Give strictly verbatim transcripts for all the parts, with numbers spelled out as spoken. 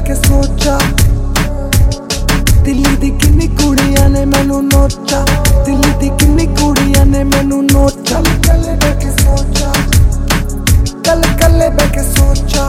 के सोचा दिल्ली दी किन्नी कुड़ियां ने मैनू नोचा दिल्ली दी किन्नी कुड़ियां ने मैनू नोचा कल बैठ के सोचा कल कल बैठ के सोचा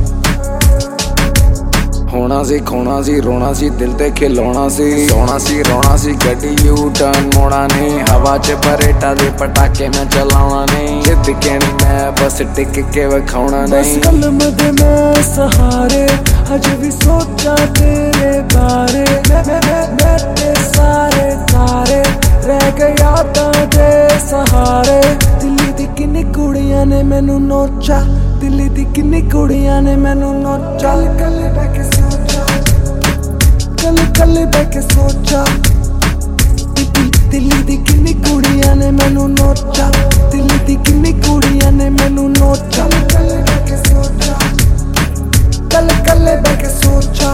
होना सी खोना सी रोना सी दिल ते खिलौना सी सोना सी रोना सी गड्डी यू टर्न मोड़ा ने हवा च परेटा दे पटाके मैं चलाना नहीं जिद कहनी मैं बस टिक के विखाउना नहीं बस कलम दे मैं सहारे अज भी सोचा तेरे बारे मैं मैं मैं मैं सारे तारे रह गए यादां दे सहारे दिल्ली दी किन्नी कुड़ियां ने मैनू नोचा दिल्ली दी किन्नी कुड़ियां ने मैनू नोचा कल बैठ के सोचा कल कल बैठ के सोचा दिल्ली दी किन्नी कुड़ियां ने मैनू नोचा दिल्ली दी किन्नी कुड़ियां ने मैनू नोचा कल बैठ के सोचा कल कल बैठ के सोचा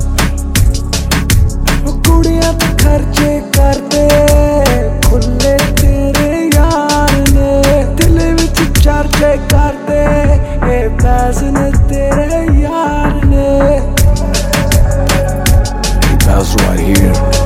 कुड़ियां ते खर्चे करदे खुले तेरे यार ने दिल विच चर्चे करदे ए पैस ने तेरे यार ने That's right here